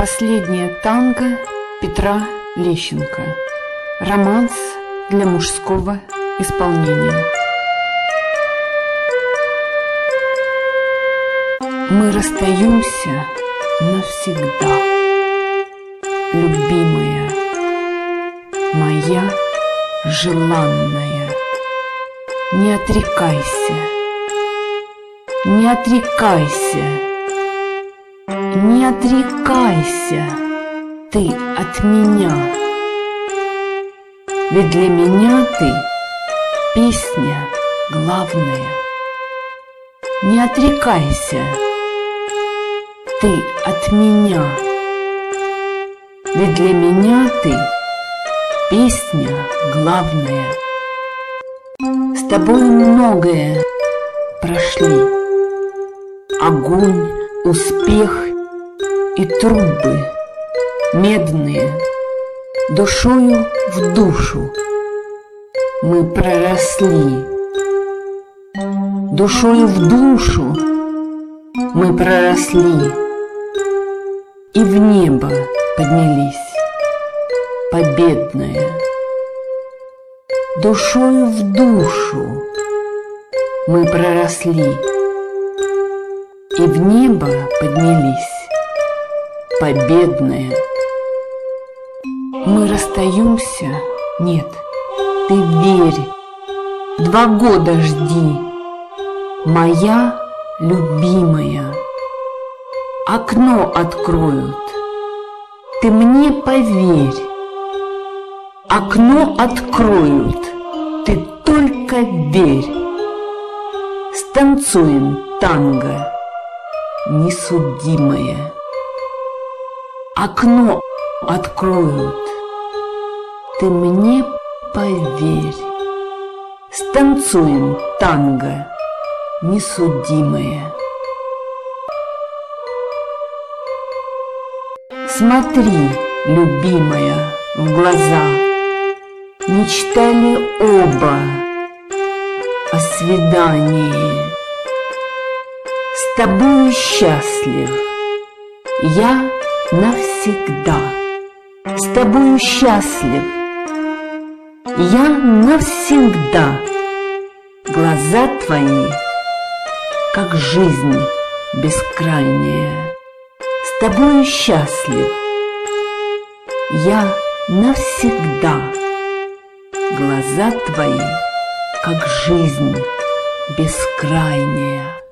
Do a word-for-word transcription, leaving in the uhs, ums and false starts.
Последнее танго Петра Лещенко. Романс для мужского исполнения. Мы расстаемся навсегда, любимая, моя желанная. Не отрекайся, не отрекайся, не отрекайся ты от меня. Ведь для меня ты песня главная. Не отрекайся ты от меня, ведь для меня ты песня главная. С тобой многое прошли: огонь, успех и трубы медные. Душою в душу мы проросли, душою в душу мы проросли и в небо поднялись, победные. Душою в душу мы проросли и в небо поднялись, победные. Мы расстаемся? Нет, ты верь, два года жди, моя любимая. Окно откроют, ты мне поверь. Окно откроют, ты только верь. Станцуем танго, несудимое. Окно откроют, ты мне поверь. Станцуем танго, несудимое. Смотри, любимая, в глаза. Мечтали оба о свидании. С тобою счастлив я навсегда. С тобою счастлив я навсегда. Глаза твои, как жизнь бескрайняя. С тобою счастлив я навсегда. Глаза твои, как жизнь бескрайняя.